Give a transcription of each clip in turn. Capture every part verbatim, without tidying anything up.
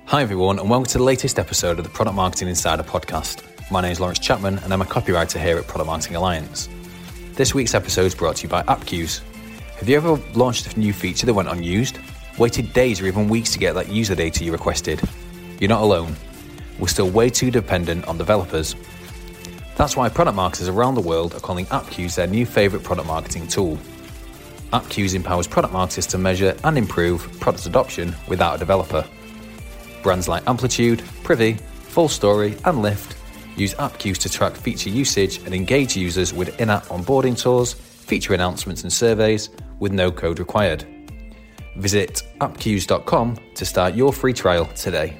Hi everyone, and welcome to the latest episode of the Product Marketing Insider podcast. My name is Lawrence Chapman and I'm a copywriter here at Product Marketing Alliance. This week's episode is brought to you by AppQues. Have you ever launched a new feature that went unused? Waited days or even weeks to get that user data you requested? You're not alone. We're still way too dependent on developers. That's why product marketers around the world are calling AppQues their new favourite product marketing tool. AppQues empowers product marketers to measure and improve product adoption without a developer. Brands like Amplitude, Privy, FullStory and Lyft use AppQues to track feature usage and engage users with in-app onboarding tours, feature announcements and surveys with no code required. Visit appques dot com to start your free trial today.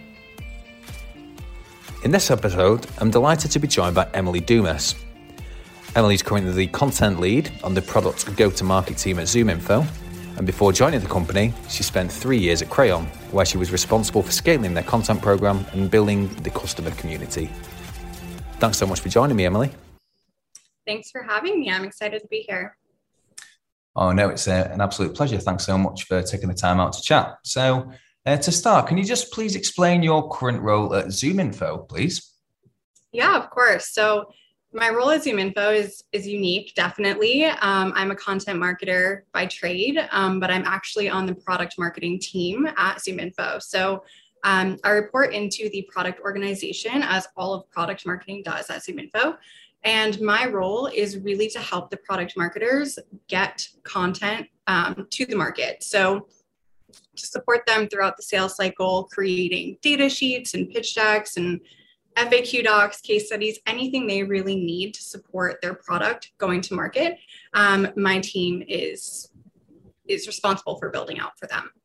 In this episode, I'm delighted to be joined by Emily Dumas. Emily is currently the content lead on the product go-to-market team at ZoomInfo, and before joining the company, she spent three years at Crayon, where she was responsible for scaling their content program and building the customer community. Thanks so much for joining me, Emily. Thanks for having me. I'm excited to be here. Oh, no, it's uh, an absolute pleasure. Thanks so much for taking the time out to chat. So uh, to start, can you just please explain your current role at ZoomInfo, please? Yeah, of course. So my role at ZoomInfo is, is unique, definitely. Um, I'm a content marketer by trade, um, but I'm actually on the product marketing team at ZoomInfo. So um, I report into the product organization, as all of product marketing does at ZoomInfo. And my role is really to help the product marketers get content um, to the market. So to support them throughout the sales cycle, creating data sheets and pitch decks and F A Q docs, case studies, anything they really need to support their product going to market. Um, my team is, is responsible for building out for them.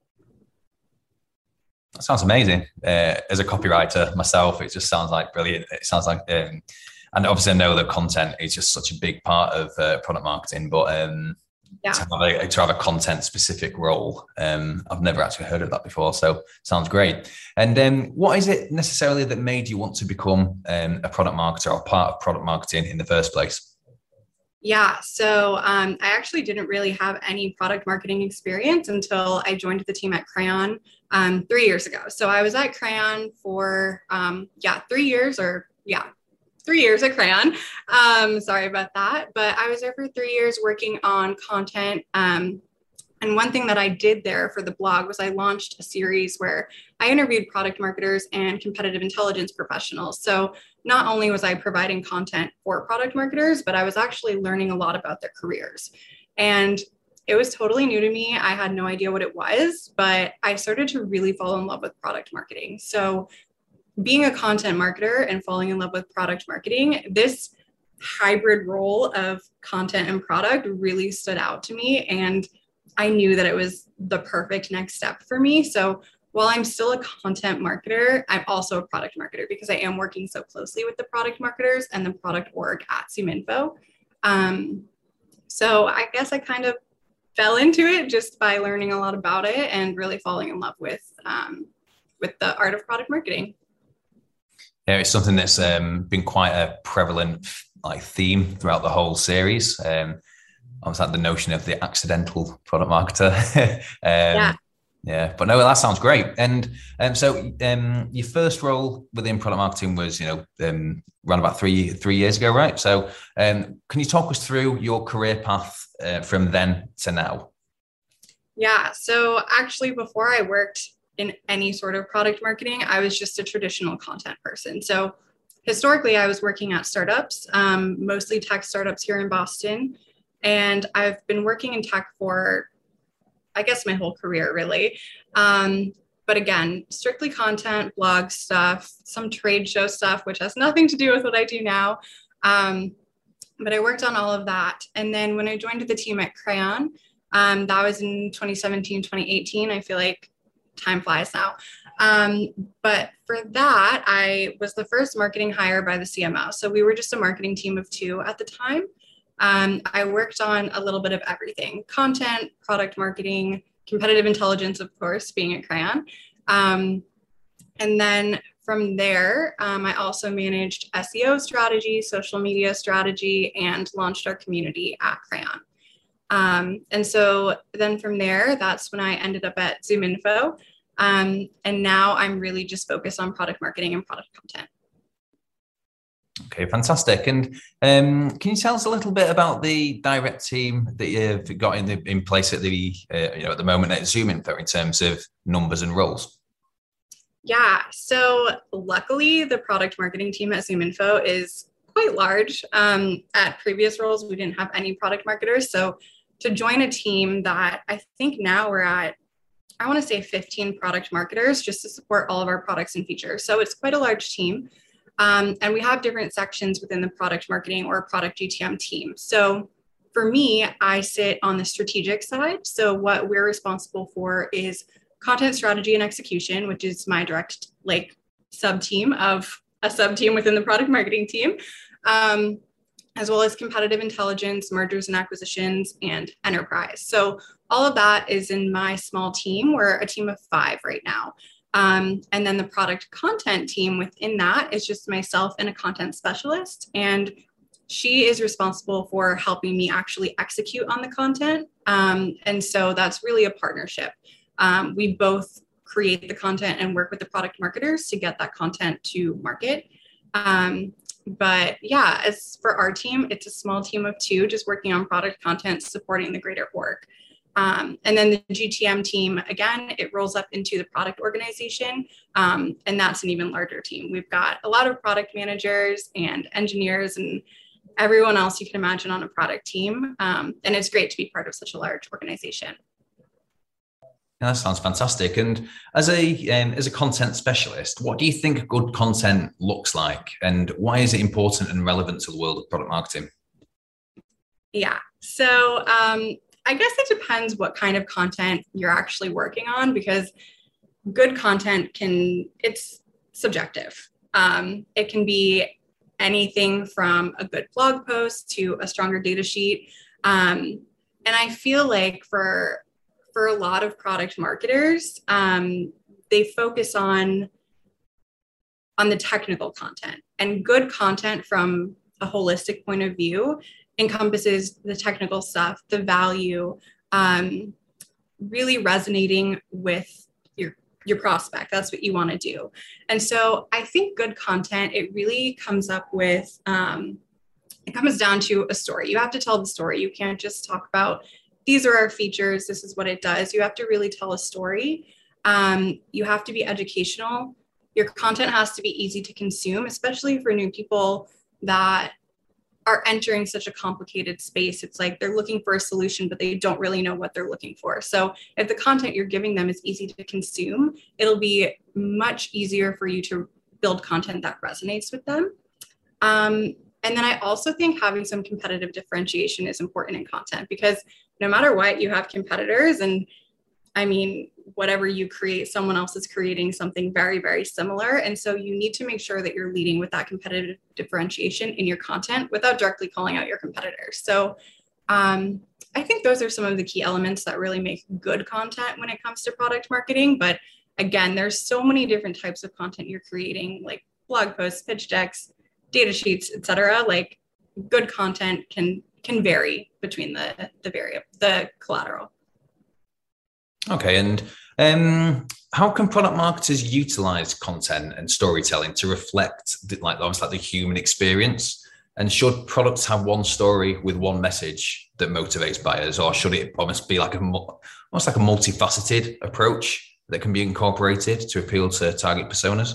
That sounds amazing. Uh, as a copywriter myself, it just sounds like brilliant. It sounds like, um, and obviously I know that content is just such a big part of uh, product marketing, but um, yeah. to, have a, to have a content specific role, um, I've never actually heard of that before. So sounds great. And um, what is it necessarily that made you want to become um, a product marketer or part of product marketing in the first place? Yeah, so um, I actually didn't really have any product marketing experience until I joined the team at Crayon um, three years ago. So I was at Crayon for, um, yeah, three years or yeah, three years at Crayon. Um, sorry about that. But I was there for three years working on content. Um, and one thing that I did there for the blog was I launched a series where I interviewed product marketers and competitive intelligence professionals. So not only was I providing content for product marketers, but I was actually learning a lot about their careers. And it was totally new to me. I had no idea what it was, but I started to really fall in love with product marketing. So being a content marketer and falling in love with product marketing, this hybrid role of content and product really stood out to me. And I knew that it was the perfect next step for me. So while I'm still a content marketer, I'm also a product marketer because I am working so closely with the product marketers and the product org at ZoomInfo. Um, so I guess I kind of fell into it just by learning a lot about it and really falling in love with, um, with the art of product marketing. Yeah, it's something that's um, been quite a prevalent like theme throughout the whole series. Um, I was at the notion of the accidental product marketer. um, yeah. Yeah, but no, that sounds great. And um, so um, your first role within product marketing was, you know, um, around about three three years ago, right? So um, can you talk us through your career path uh, from then to now? Yeah, so actually before I worked in any sort of product marketing, I was just a traditional content person. So historically, I was working at startups, um, mostly tech startups here in Boston. And I've been working in tech for, I guess, my whole career, really. Um, but again, strictly content, blog stuff, some trade show stuff, which has nothing to do with what I do now. Um, but I worked on all of that. And then when I joined the team at Crayon, um, that was in twenty seventeen, twenty eighteen. I feel like time flies now. Um, but for that, I was the first marketing hire by the C M O. So we were just a marketing team of two at the time. Um, I worked on a little bit of everything: content, product marketing, competitive intelligence, of course, being at Crayon. Um, and then from there, um, I also managed S E O strategy, social media strategy, and launched our community at Crayon. Um, and so then from there, that's when I ended up at ZoomInfo. Um, and now I'm really just focused on product marketing and product content. Okay, fantastic. And um, can you tell us a little bit about the direct team that you've got in the, in place at the uh, you know at the moment at ZoomInfo in terms of numbers and roles? Yeah, so luckily the product marketing team at ZoomInfo is quite large. Um, at previous roles, we didn't have any product marketers. So to join a team that I think now we're at, I want to say fifteen product marketers just to support all of our products and features. So it's quite a large team. Um, and we have different sections within the product marketing or product G T M team. So for me, I sit on the strategic side. So what we're responsible for is content strategy and execution, which is my direct like sub team of a sub team within the product marketing team, um, as well as competitive intelligence, mergers and acquisitions, and enterprise. So all of that is in my small team. We're a team of five right now. Um, and then the product content team within that is just myself and a content specialist. And she is responsible for helping me actually execute on the content. Um, and so that's really a partnership. Um, we both create the content and work with the product marketers to get that content to market. Um, but yeah, as for our team, it's a small team of two just working on product content, supporting the greater org. Um, and then the G T M team, again, it rolls up into the product organization, um, and that's an even larger team. We've got a lot of product managers and engineers and everyone else you can imagine on a product team. Um, and it's great to be part of such a large organization. Yeah, that sounds fantastic. And as a um, as a content specialist, what do you think good content looks like, and why is it important and relevant to the world of product marketing? Yeah, so um, I guess it depends what kind of content you're actually working on, because good content can, it's subjective. Um, it can be anything from a good blog post to a stronger data sheet. Um, and I feel like for for a lot of product marketers, um, they focus on, on the technical content, and good content from a holistic point of view encompasses the technical stuff, the value, um, really resonating with your, your prospect. That's what you want to do. And so I think good content, it really comes up with, um, it comes down to a story. You have to tell the story. You can't just talk about, these are our features, this is what it does. You have to really tell a story. Um, you have to be educational. Your content has to be easy to consume, especially for new people that are entering such a complicated space. It's like they're looking for a solution, but they don't really know what they're looking for. So if the content you're giving them is easy to consume, it'll be much easier for you to build content that resonates with them. Um, and then I also think having some competitive differentiation is important in content, because no matter what, you have competitors, and I mean, whatever you create, someone else is creating something very, very similar. And so you need to make sure that you're leading with that competitive differentiation in your content without directly calling out your competitors. So um, I think those are some of the key elements that really make good content when it comes to product marketing. But again, there's so many different types of content you're creating, like blog posts, pitch decks, data sheets, et cetera. Like good content can can vary between the the variable, the collateral. Okay, and um, how can product marketers utilize content and storytelling to reflect the, like almost like the human experience? And should products have one story with one message that motivates buyers, or should it almost be like a almost like a multifaceted approach that can be incorporated to appeal to target personas?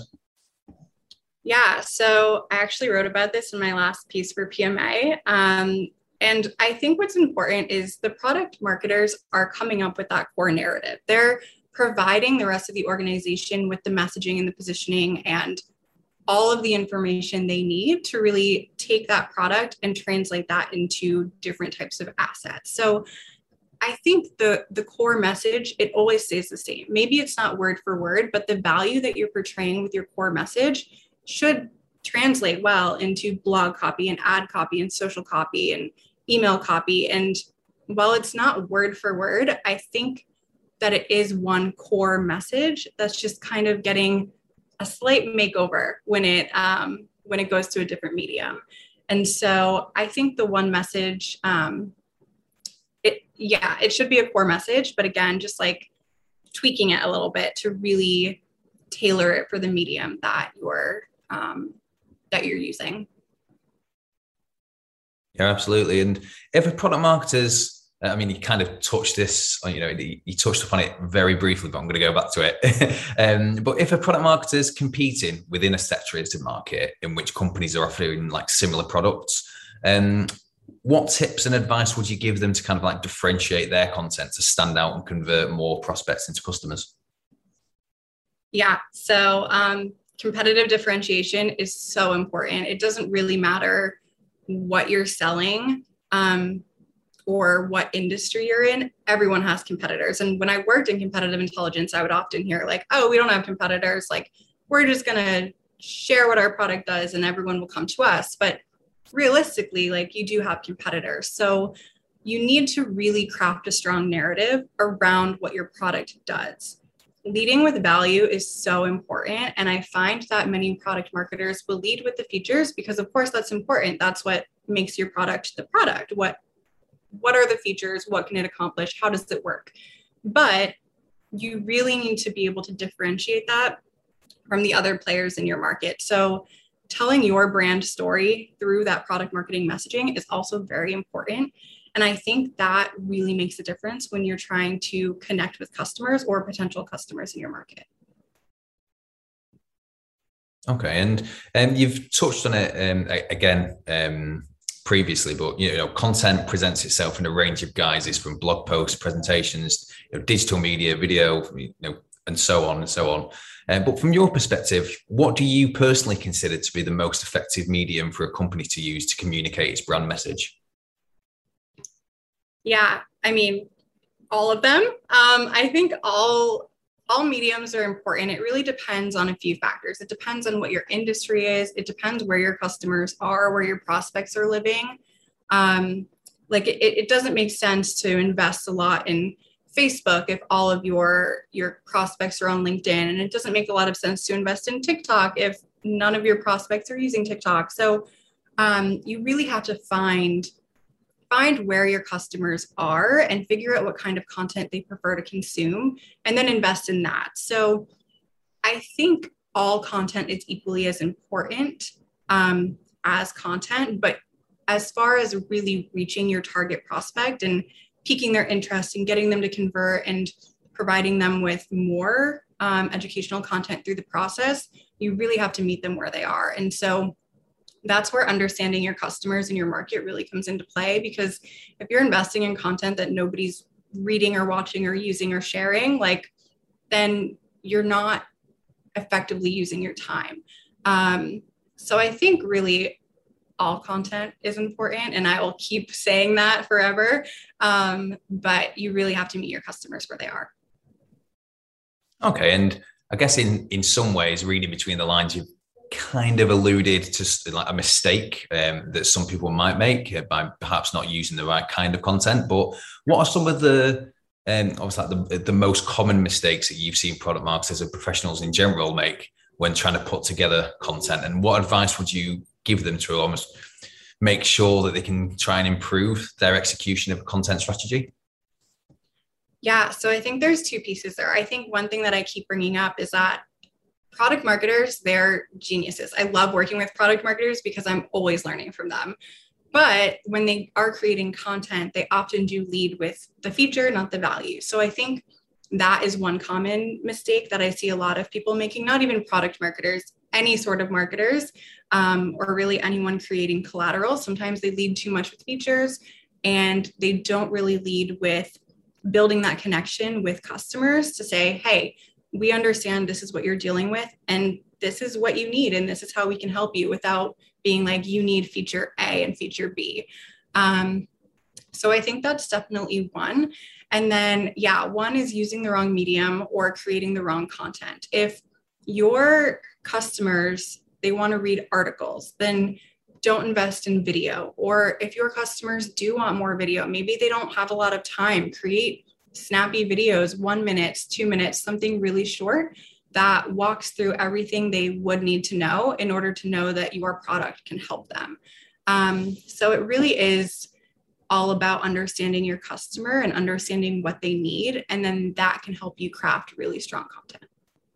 Yeah, so I actually wrote about this in my last piece for P M A. Um, And I think what's important is the product marketers are coming up with that core narrative. They're providing the rest of the organization with the messaging and the positioning and all of the information they need to really take that product and translate that into different types of assets. So I think the, the core message, it always stays the same. Maybe it's not word for word, but the value that you're portraying with your core message should translate well into blog copy and ad copy and social copy and email copy. And while it's not word for word, I think that it is one core message that's just kind of getting a slight makeover when it um, when it goes to a different medium. And so I think the one message, um, it yeah, it should be a core message. But again, just like tweaking it a little bit to really tailor it for the medium that you're um, that you're using. Yeah, absolutely. And if a product marketer's, I mean, you kind of touched this, you know, you touched upon it very briefly, but I'm going to go back to it. um, but if a product marketer is competing within a saturated market in which companies are offering like similar products, um, what tips and advice would you give them to kind of like differentiate their content to stand out and convert more prospects into customers? Yeah, so um, competitive differentiation is so important. It doesn't really matter what you're selling um, or what industry you're in. Everyone has competitors. And when I worked in competitive intelligence, I would often hear like, oh, we don't have competitors. Like, we're just going to share what our product does and everyone will come to us. But realistically, like, you do have competitors. So you need to really craft a strong narrative around what your product does. Leading with value is so important. And I find that many product marketers will lead with the features because, of course, that's important. That's what makes your product the product. What, what are the features? What can it accomplish? How does it work? But you really need to be able to differentiate that from the other players in your market. So telling your brand story through that product marketing messaging is also very important. And I think that really makes a difference when you're trying to connect with customers or potential customers in your market. Okay, and um, you've touched on it um, again um, previously, but you know, content presents itself in a range of guises, from blog posts, presentations, you know, digital media, video, you know, and so on and so on. Uh, but from your perspective, what do you personally consider to be the most effective medium for a company to use to communicate its brand message? Yeah, I mean, all of them. Um, I think all all mediums are important. It really depends on a few factors. It depends on what your industry is. It depends where your customers are, where your prospects are living. Um, like it, it doesn't make sense to invest a lot in Facebook if all of your your prospects are on LinkedIn, and it doesn't make a lot of sense to invest in TikTok if none of your prospects are using TikTok. So um, you really have to find find where your customers are and figure out what kind of content they prefer to consume, and then invest in that. So I think all content is equally as important um, as content, but as far as really reaching your target prospect and piquing their interest and getting them to convert and providing them with more um, educational content through the process, you really have to meet them where they are. And so that's where understanding your customers and your market really comes into play, because if you're investing in content that nobody's reading or watching or using or sharing, like, then you're not effectively using your time. Um, so I think really all content is important, and I will keep saying that forever. Um, but you really have to meet your customers where they are. Okay. And I guess in, in some ways, reading between the lines, you've kind of alluded to like a mistake um, that some people might make by perhaps not using the right kind of content. But what are some of the, um, obviously like the, the most common mistakes that you've seen product marketers and professionals in general make when trying to put together content? And what advice would you give them to almost make sure that they can try and improve their execution of a content strategy? Yeah, so I think there's two pieces there. I think one thing that I keep bringing up is that product marketers, they're geniuses. I love working with product marketers because I'm always learning from them. But when they are creating content, they often do lead with the feature, not the value. So I think that is one common mistake that I see a lot of people making, not even product marketers, any sort of marketers, um, or really anyone creating collateral. Sometimes they lead too much with features and they don't really lead with building that connection with customers to say, hey, we understand this is what you're dealing with and this is what you need and this is how we can help you, without being like, you need feature A and feature B. Um, so I think that's definitely one. And then, yeah, one is using the wrong medium or creating the wrong content. If your customers, they want to read articles, then don't invest in video. Or if your customers do want more video, maybe they don't have a lot of time, create snappy videos, one minute, two minutes, something really short that walks through everything they would need to know in order to know that your product can help them. Um, so it really is all about understanding your customer and understanding what they need. And then that can help you craft really strong content.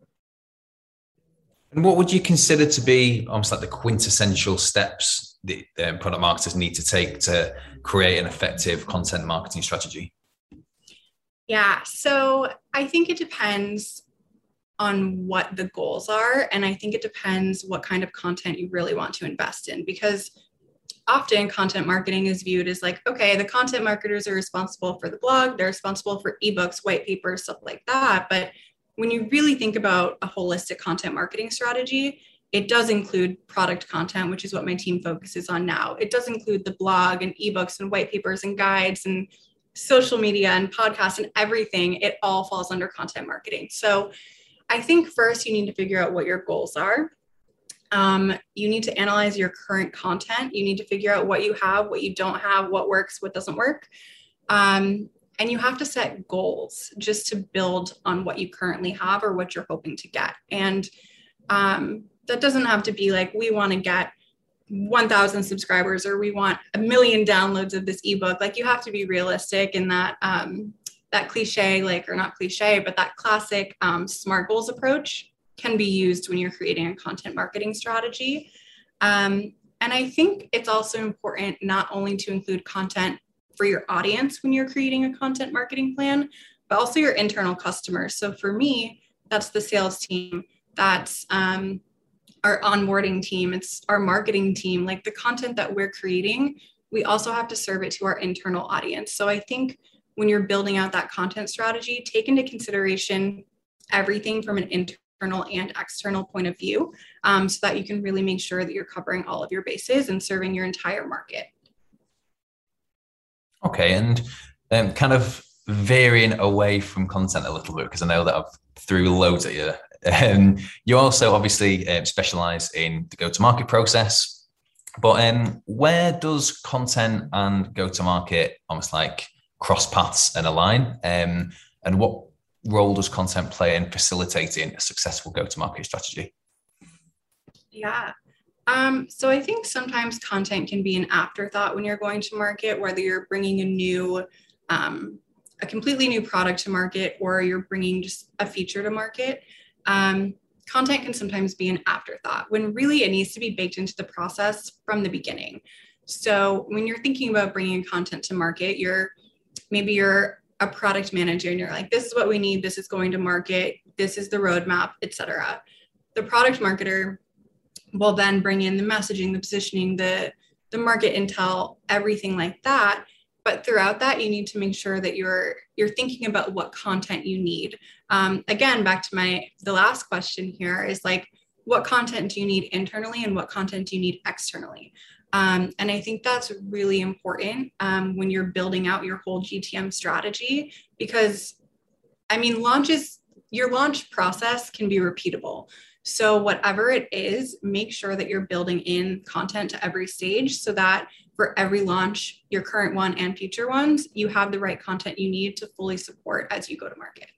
And what would you consider to be almost like the quintessential steps that um, product marketers need to take to create an effective content marketing strategy? Yeah, so I think it depends on what the goals are. And I think it depends what kind of content you really want to invest in, because often content marketing is viewed as like, okay, the content marketers are responsible for the blog, they're responsible for ebooks, white papers, stuff like that. But when you really think about a holistic content marketing strategy, it does include product content, which is what my team focuses on now. It does include the blog and ebooks and white papers and guides and social media and podcasts and everything. It all falls under content marketing. So I think first you need to figure out what your goals are. Um, you need to analyze your current content. You need to figure out what you have, what you don't have, what works, what doesn't work. Um, and you have to set goals just to build on what you currently have or what you're hoping to get. And um, that doesn't have to be like, we want to get one thousand subscribers or we want a million downloads of this ebook. Like, you have to be realistic in that, um, that cliche, like, or not cliche, but that classic um, SMART goals approach can be used when you're creating a content marketing strategy. Um, and I think it's also important not only to include content for your audience when you're creating a content marketing plan, but also your internal customers. So for me, that's the sales team, that's um, our onboarding team, it's our marketing team. Like, the content that we're creating, we also have to serve it to our internal audience. So I think when you're building out that content strategy, take into consideration everything from an internal and external point of view, um, so that you can really make sure that you're covering all of your bases and serving your entire market. Okay, and um, kind of veering away from content a little bit, because I know that I've threw loads at you. Um, you also obviously um, specialize in the go-to-market process, but um, where does content and go-to-market almost like cross paths and align? Um, and what role does content play in facilitating a successful go-to-market strategy? Yeah. Um, so I think sometimes content can be an afterthought when you're going to market, whether you're bringing a new, um, a completely new product to market, or you're bringing just a feature to market. Um, content can sometimes be an afterthought when really it needs to be baked into the process from the beginning. So when you're thinking about bringing content to market, you're maybe you're a product manager and you're like, this is what we need, this is going to market, this is the roadmap, et cetera. The product marketer will then bring in the messaging, the positioning, the, the market intel, everything like that. But throughout that, you need to make sure that you're you're thinking about what content you need. Um, again, back to my the last question here is like, what content do you need internally and what content do you need externally? Um, and I think that's really important um, when you're building out your whole G T M strategy, because I mean, launches, your launch process can be repeatable. So whatever it is, make sure that you're building in content to every stage so that for every launch, your current one and future ones, you have the right content you need to fully support as you go to market.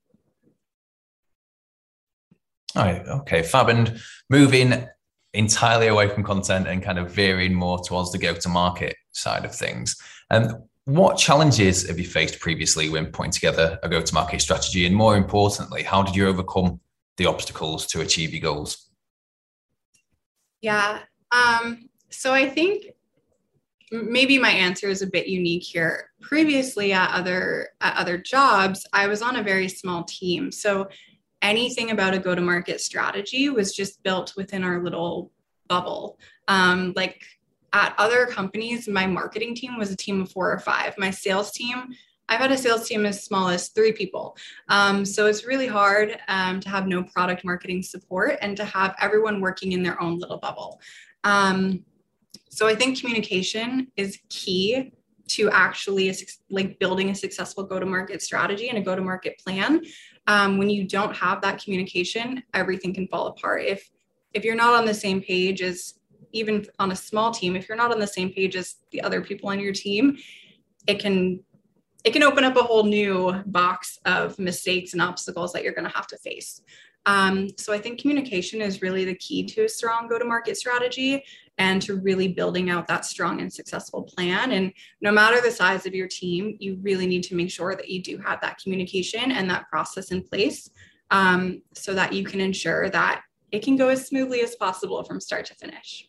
All right, okay, fab. And moving entirely away from content and kind of veering more towards the go-to-market side of things. Um, what challenges have you faced previously when putting together a go-to-market strategy? And more importantly, how did you overcome the obstacles to achieve your goals? Yeah, um, so I think maybe my answer is a bit unique here. Previously at other at other jobs, I was on a very small team. So anything about a go-to-market strategy was just built within our little bubble. Um, like at other companies, my marketing team was a team of four or five. My sales team, I've had a sales team as small as three people. Um, so it's really hard um, to have no product marketing support and to have everyone working in their own little bubble. Um, so I think communication is key to actually like building a successful go-to-market strategy and a go-to-market plan. Um, when you don't have that communication, everything can fall apart. If if you're not on the same page as, even on a small team, if you're not on the same page as the other people on your team, it can it can open up a whole new box of mistakes and obstacles that you're going to have to face. Um, so I think communication is really the key to a strong go-to-market strategy and to really building out that strong and successful plan. And no matter the size of your team, you really need to make sure that you do have that communication and that process in place, um, so that you can ensure that it can go as smoothly as possible from start to finish.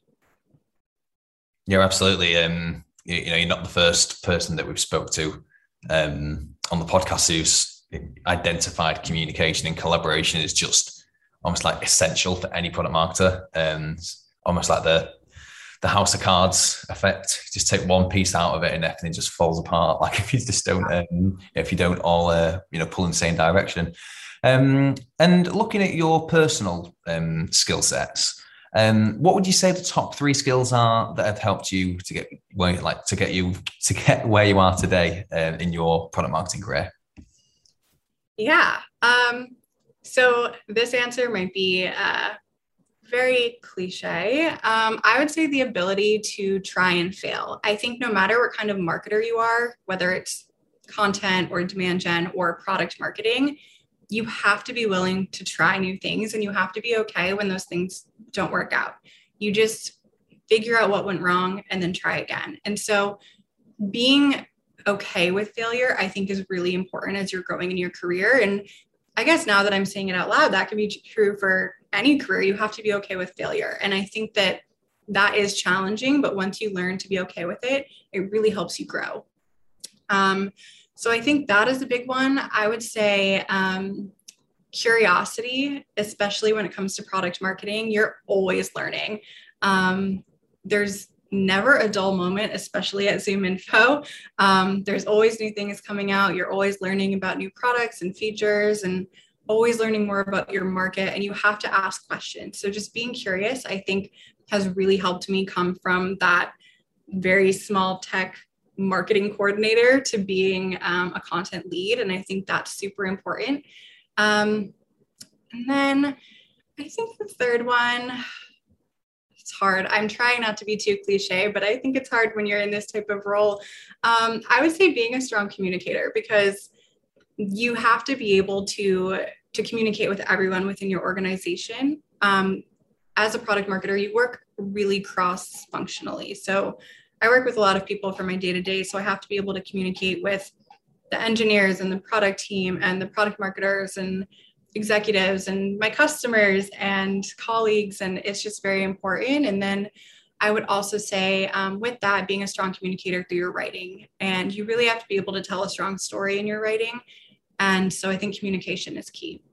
Yeah, absolutely. Um, you, you know, you're not the first person that we've spoke to um, on the podcast who's identified communication and collaboration is just almost like essential for any product marketer. Um, almost like the the house of cards effect. Just take one piece out of it and everything just falls apart. Like if you just don't, um, if you don't all, uh, you know, pull in the same direction. Um, and looking at your personal um, skill sets, um, what would you say the top three skills are that have helped you to get where, like, to get you to get where you are today uh, in your product marketing career? Yeah. Um, so this answer might be uh, very cliche. Um, I would say the ability to try and fail. I think no matter what kind of marketer you are, whether it's content or demand gen or product marketing, you have to be willing to try new things and you have to be okay when those things don't work out. You just figure out what went wrong and then try again. And so being okay with failure, I think, is really important as you're growing in your career. And I guess now that I'm saying it out loud, that can be true for any career. You have to be okay with failure. And I think that that is challenging, but once you learn to be okay with it, it really helps you grow. Um, so I think that is a big one. I would say um, curiosity, especially when it comes to product marketing. You're always learning. Um, there's never a dull moment, especially at ZoomInfo. Um, there's always new things coming out. You're always learning about new products and features and always learning more about your market, and you have to ask questions. So just being curious, I think, has really helped me come from that very small tech marketing coordinator to being um, a content lead. And I think that's super important. Um, and then I think the third one, it's hard. I'm trying not to be too cliche, but I think it's hard when you're in this type of role. Um, I would say being a strong communicator, because you have to be able to, to communicate with everyone within your organization. Um, as a product marketer, you work really cross-functionally. So I work with a lot of people for my day-to-day, so I have to be able to communicate with the engineers and the product team and the product marketers and executives and my customers and colleagues, and it's just very important. And then I would also say um, with that, being a strong communicator through your writing, and you really have to be able to tell a strong story in your writing. And so I think communication is key.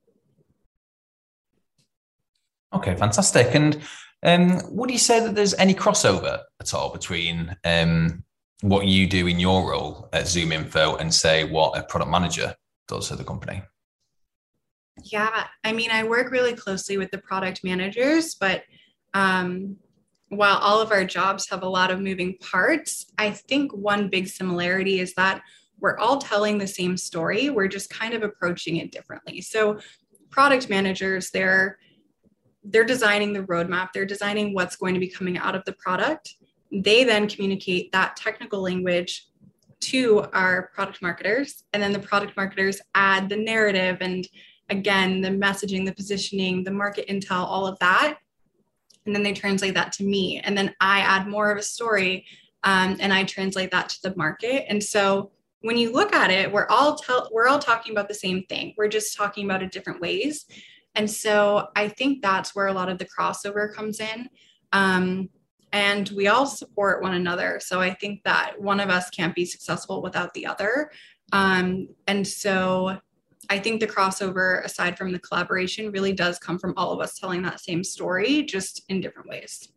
Okay, fantastic. And um, would you say that there's any crossover at all between um, what you do in your role at ZoomInfo and, say, what a product manager does at the company? Yeah, I mean, I work really closely with the product managers, but um, while all of our jobs have a lot of moving parts, I think one big similarity is that we're all telling the same story. We're just kind of approaching it differently. So product managers, they're they're designing the roadmap. They're designing what's going to be coming out of the product. They then communicate that technical language to our product marketers. And then the product marketers add the narrative and, again, the messaging, the positioning, the market intel, all of that. And then they translate that to me. And then I add more of a story um, and I translate that to the market. And so when you look at it, we're all tell, we're all talking about the same thing. We're just talking about it different ways. And so I think that's where a lot of the crossover comes in. Um, and we all support one another. So I think that one of us can't be successful without the other. Um, and so I think the crossover, aside from the collaboration, really does come from all of us telling that same story, just in different ways.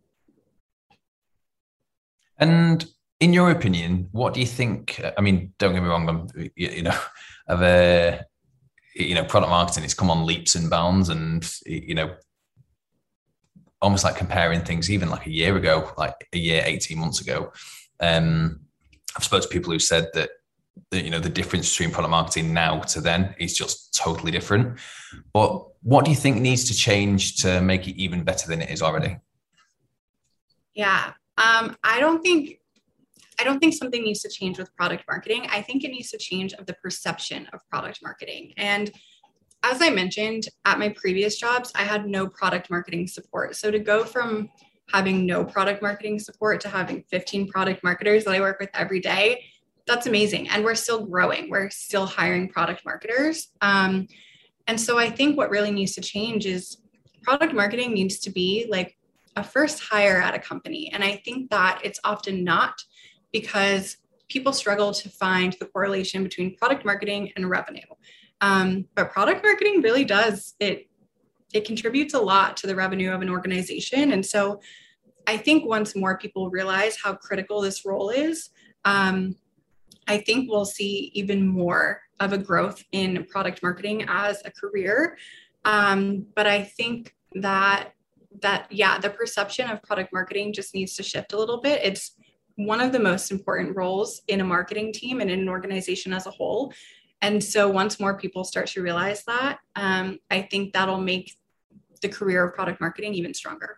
And in your opinion, what do you think? I mean, don't get me wrong, I'm, you know, of a, you know, product marketing, it's come on leaps and bounds, and, you know, almost like comparing things even like a year ago, like a year, eighteen months ago. Um, I've spoken to people who said that, that, you know, the difference between product marketing now to then is just totally different. But what do you think needs to change to make it even better than it is already? Yeah, um, I don't think I don't think something needs to change with product marketing. I think it needs to change of the perception of product marketing. And as I mentioned, at my previous jobs, I had no product marketing support. So to go from having no product marketing support to having fifteen product marketers that I work with every day, that's amazing. And we're still growing. We're still hiring product marketers. Um, and so I think what really needs to change is product marketing needs to be like a first hire at a company. And I think that it's often not, because people struggle to find the correlation between product marketing and revenue. Um, but product marketing really does, it, it contributes a lot to the revenue of an organization. And so I think once more people realize how critical this role is, um, I think we'll see even more of a growth in product marketing as a career. Um, but I think that, that, yeah, the perception of product marketing just needs to shift a little bit. It's one of the most important roles in a marketing team and in an organization as a whole. And so once more people start to realize that, um, I think that'll make the career of product marketing even stronger.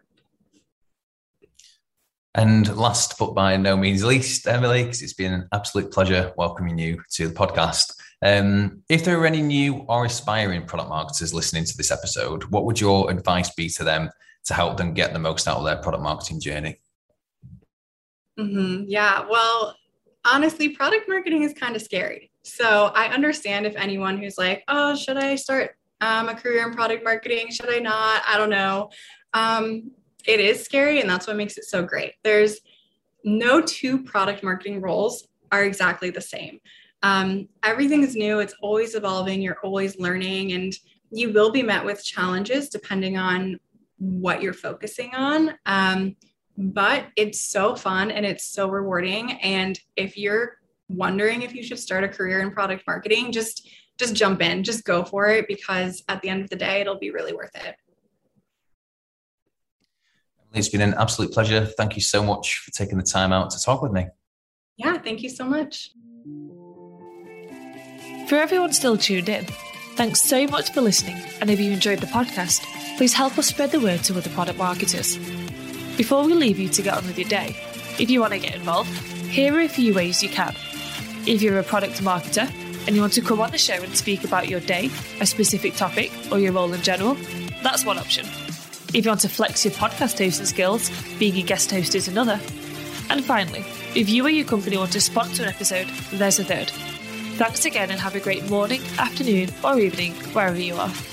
And last but by no means least, Emily, because it's been an absolute pleasure welcoming you to the podcast. Um, if there are any new or aspiring product marketers listening to this episode, what would your advice be to them to help them get the most out of their product marketing journey? Mm-hmm. Yeah, well, honestly, product marketing is kind of scary. So I understand if anyone who's like, oh, should I start um, a career in product marketing? Should I not? I don't know. Um, it is scary, and that's what makes it so great. There's no two product marketing roles are exactly the same. Um, everything is new. It's always evolving. You're always learning, and you will be met with challenges depending on what you're focusing on. Um, but it's so fun and it's so rewarding. And if you're wondering if you should start a career in product marketing, just, just jump in, just go for it, because at the end of the day, it'll be really worth it. It's been an absolute pleasure. Thank you so much for taking the time out to talk with me. Yeah, thank you so much. For everyone still tuned in, thanks so much for listening. And if you enjoyed the podcast, please help us spread the word to other product marketers. Before we leave you to get on with your day, if you want to get involved, here are a few ways you can. If you're a product marketer and you want to come on the show and speak about your day, a specific topic, or your role in general, that's one option. If you want to flex your podcast hosting skills, being a guest host is another. And finally, if you or your company want to sponsor an episode, there's a third. Thanks again, and have a great morning, afternoon, or evening, wherever you are.